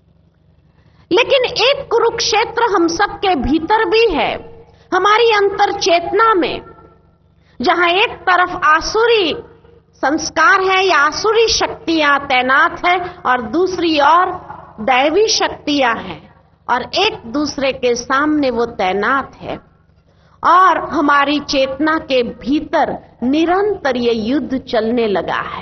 लेकिन एक कुरुक्षेत्र हम सबके भीतर भी है, हमारी अंतर चेतना में, जहां एक तरफ आसुरी संस्कार है या आसुरी शक्तियां तैनात है और दूसरी ओर दैवी शक्तियां हैं, और एक दूसरे के सामने वो तैनात है, और हमारी चेतना के भीतर निरंतर ये युद्ध चलने लगा है।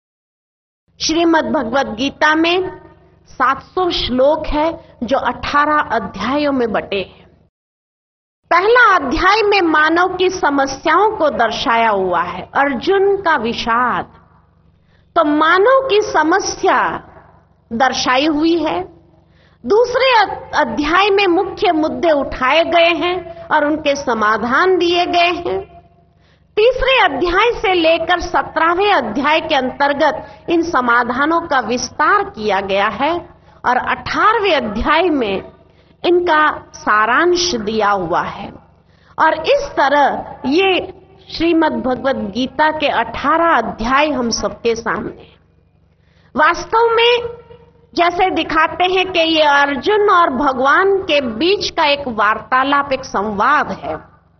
श्रीमद् भगवत गीता में 700 श्लोक है जो 18 अध्यायों में बटे हैं। पहला अध्याय में मानव की समस्याओं को दर्शाया हुआ है, अर्जुन का विषाद, तो मानव की समस्या दर्शाई हुई है। दूसरे अध्याय में मुख्य मुद्दे उठाए गए हैं और उनके समाधान दिए गए हैं। तीसरे अध्याय से लेकर 17वें अध्याय के अंतर्गत इन समाधानों का विस्तार किया गया है, और 18वें अध्याय में इनका सारांश दिया हुआ है। और इस तरह ये श्रीमद् भगवत गीता के 18 अध्याय हम सबके सामने वास्तव में जैसे दिखाते हैं कि ये अर्जुन और भगवान के बीच का एक वार्तालाप, एक संवाद है।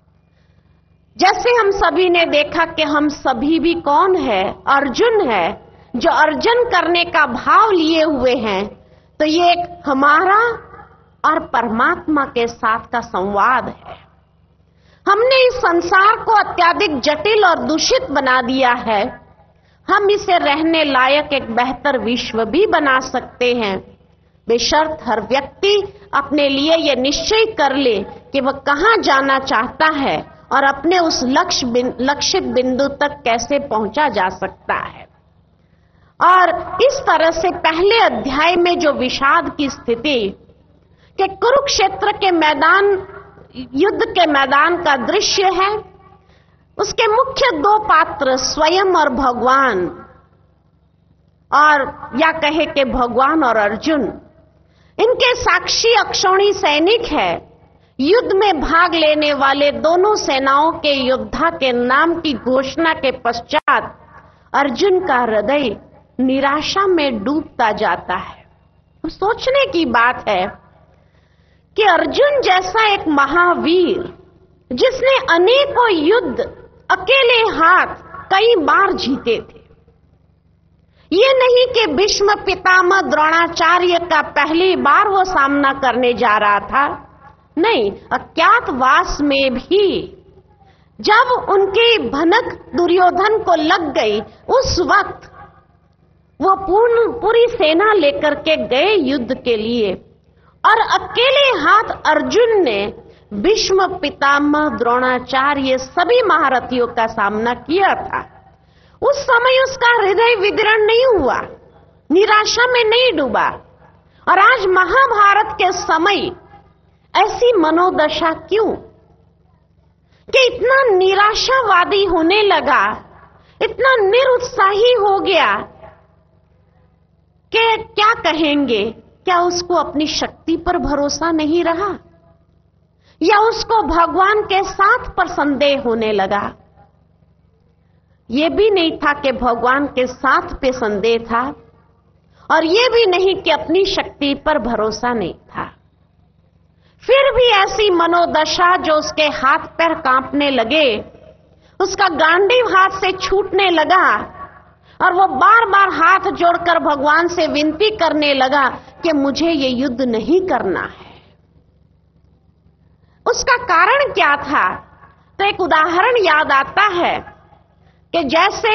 जैसे हम सभी ने देखा कि हम सभी भी कौन है, अर्जुन है, जो अर्जन करने का भाव लिए हुए हैं। तो ये एक हमारा और परमात्मा के साथ का संवाद है। हमने इस संसार को अत्यधिक जटिल और दूषित बना दिया है। हम इसे रहने लायक एक बेहतर विश्व भी बना सकते हैं, बेशर्त हर व्यक्ति अपने लिए यह निश्चय कर ले कि वह कहां जाना चाहता है और अपने उस लक्ष्य बिंदु तक कैसे पहुंचा जा सकता है। और इस तरह से पहले अध्याय में जो विषाद की स्थिति कि कुरुक्षेत्र के मैदान, युद्ध के मैदान का दृश्य है, उसके मुख्य दो पात्र स्वयं और भगवान, और या कहे कि भगवान और अर्जुन, इनके साक्षी अक्षौणी सैनिक है। युद्ध में भाग लेने वाले दोनों सेनाओं के योद्धा के नाम की घोषणा के पश्चात अर्जुन का हृदय निराशा में डूबता जाता है। तो सोचने की बात है कि अर्जुन जैसा एक महावीर, जिसने अनेकों युद्ध अकेले हाथ कई बार जीते थे, ये नहीं कि भीष्म पितामह द्रोणाचार्य का पहली बार वो सामना करने जा रहा था, नहीं, अज्ञातवास में भी जब उनकी भनक दुर्योधन को लग गई, उस वक्त वो पूरी सेना लेकर के गए युद्ध के लिए, और अकेले हाथ अर्जुन ने भीष्म पितामह द्रोणाचार्य सभी महारथियों का सामना किया था। उस समय उसका हृदय विदीर्ण नहीं हुआ, निराशा में नहीं डूबा। और आज महाभारत के समय ऐसी मनोदशा क्यों कि इतना निराशावादी होने लगा, इतना निरुत्साही हो गया कि क्या कहेंगे, क्या उसको अपनी शक्ति पर भरोसा नहीं रहा, या उसको भगवान के साथ पर संदेह होने लगा। यह भी नहीं था कि भगवान के साथ पे संदेह था, और यह भी नहीं कि अपनी शक्ति पर भरोसा नहीं था। फिर भी ऐसी मनोदशा जो उसके हाथ पैर कांपने लगे, उसका गांडीव हाथ से छूटने लगा, और वो बार बार हाथ जोड़कर भगवान से विनती करने लगा कि मुझे ये युद्ध नहीं करना है। उसका कारण क्या था? तो एक उदाहरण याद आता है कि जैसे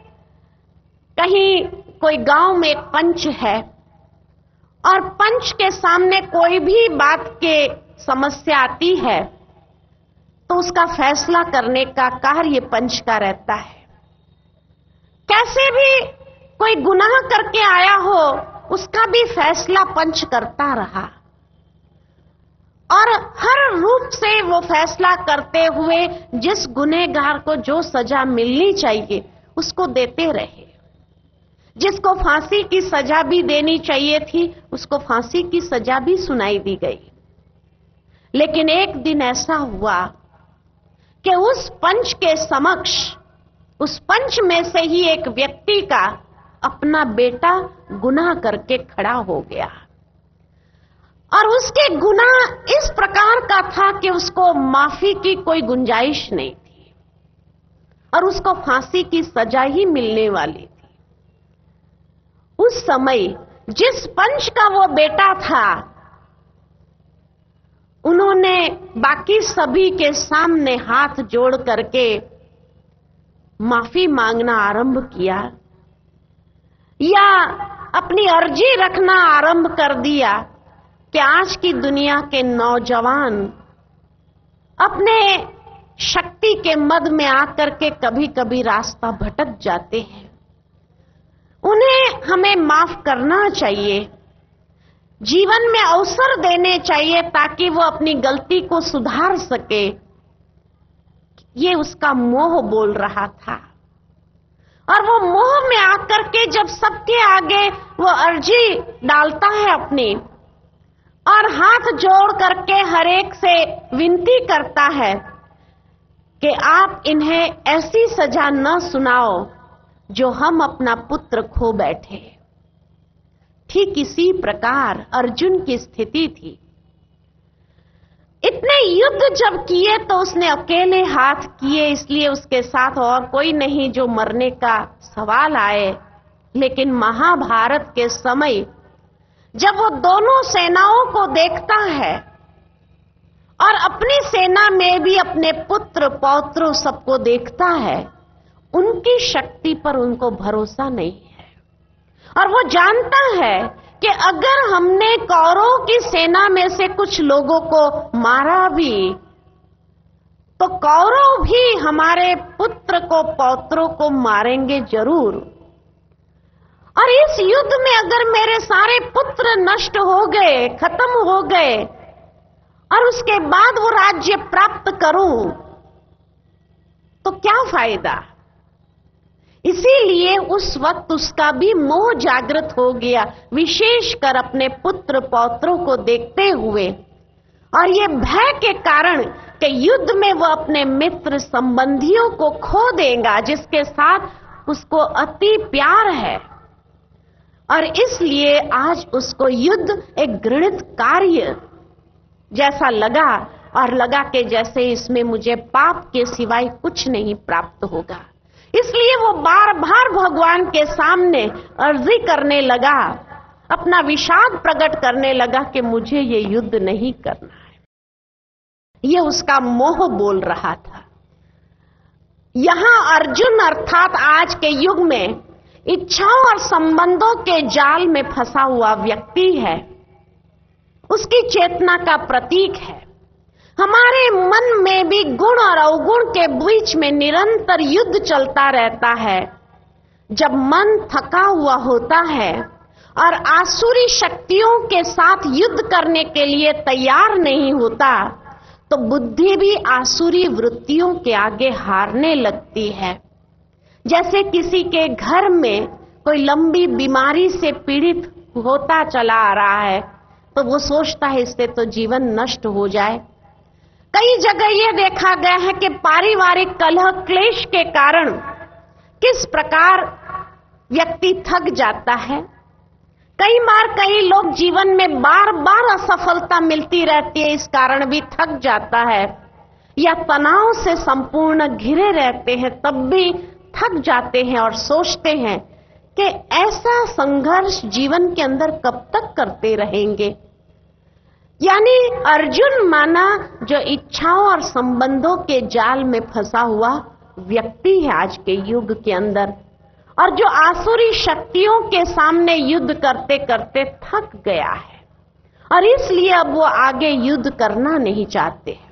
कहीं कोई गांव में एक पंच है, और पंच के सामने कोई भी बात के समस्या आती है तो उसका फैसला करने का कार्य पंच का रहता है। कैसे भी कोई गुनाह करके आया हो, उसका भी फैसला पंच करता रहा, और हर रूप से वो फैसला करते हुए जिस गुनहगार को जो सजा मिलनी चाहिए उसको देते रहे। जिसको फांसी की सजा भी देनी चाहिए थी, उसको फांसी की सजा भी सुनाई दी गई। लेकिन एक दिन ऐसा हुआ कि उस पंच के समक्ष, उस पंच में से ही एक व्यक्ति का अपना बेटा गुनाह करके खड़ा हो गया, और उसके गुनाह इस प्रकार का था कि उसको माफी की कोई गुंजाइश नहीं थी, और उसको फांसी की सजा ही मिलने वाली थी। उस समय जिस पंच का वो बेटा था, उन्होंने बाकी सभी के सामने हाथ जोड़ करके माफी मांगना आरंभ किया, या अपनी अर्जी रखना आरंभ कर दिया कि आज की दुनिया के नौजवान अपने शक्ति के मद में आकर के कभी कभी रास्ता भटक जाते हैं, उन्हें हमें माफ करना चाहिए, जीवन में अवसर देने चाहिए ताकि वो अपनी गलती को सुधार सके। ये उसका मोह बोल रहा था, और वो मोह में आकर के जब सबके आगे वो अर्जी डालता है अपनी, और हाथ जोड़ करके हर एक से विनती करता है कि आप इन्हें ऐसी सजा न सुनाओ जो हम अपना पुत्र खो बैठे। ठीक इसी प्रकार अर्जुन की स्थिति थी। इतने युद्ध जब किए तो उसने अकेले हाथ किए, इसलिए उसके साथ और कोई नहीं जो मरने का सवाल आए। लेकिन महाभारत के समय जब वो दोनों सेनाओं को देखता है, और अपनी सेना में भी अपने पुत्र पौत्र सबको देखता है, उनकी शक्ति पर उनको भरोसा नहीं है। और वो जानता है कि अगर हमने कौरवों की सेना में से कुछ लोगों को मारा भी तो कौरव भी हमारे पुत्र को, पौत्रों को मारेंगे जरूर। और इस युद्ध में अगर मेरे सारे पुत्र नष्ट हो गए, खत्म हो गए, और उसके बाद वो राज्य प्राप्त करूं तो क्या फायदा। इसीलिए उस वक्त उसका भी मोह जागृत हो गया, विशेषकर अपने पुत्र पौत्रों को देखते हुए, और ये भय के कारण कि युद्ध में वो अपने मित्र संबंधियों को खो देगा जिसके साथ उसको अति प्यार है। और इसलिए आज उसको युद्ध एक घृणित कार्य जैसा लगा, और लगा कि जैसे इसमें मुझे पाप के सिवाय कुछ नहीं प्राप्त होगा। इसलिए वो बार बार भगवान के सामने अर्जी करने लगा, अपना विषाद प्रकट करने लगा कि मुझे ये युद्ध नहीं करना है। ये उसका मोह बोल रहा था। यहां अर्जुन अर्थात आज के युग में इच्छाओं और संबंधों के जाल में फंसा हुआ व्यक्ति है, उसकी चेतना का प्रतीक है। हमारे मन में भी गुण और अवगुण के बीच में निरंतर युद्ध चलता रहता है। जब मन थका हुआ होता है और आसुरी शक्तियों के साथ युद्ध करने के लिए तैयार नहीं होता तो बुद्धि भी आसुरी वृत्तियों के आगे हारने लगती है। जैसे किसी के घर में कोई लंबी बीमारी से पीड़ित होता चला आ रहा है तो वो सोचता है इससे तो जीवन नष्ट हो जाए। कई जगह ये देखा गया है कि पारिवारिक कलह क्लेश के कारण किस प्रकार व्यक्ति थक जाता है। कई बार कई लोग जीवन में बार बार असफलता मिलती रहती है, इस कारण भी थक जाता है, या तनाव से संपूर्ण घिरे रहते हैं तब भी थक जाते हैं और सोचते हैं कि ऐसा संघर्ष जीवन के अंदर कब तक करते रहेंगे। यानी अर्जुन माना जो इच्छाओं और संबंधों के जाल में फंसा हुआ व्यक्ति है आज के युग के अंदर, और जो आसुरी शक्तियों के सामने युद्ध करते करते थक गया है, और इसलिए अब वो आगे युद्ध करना नहीं चाहते हैं।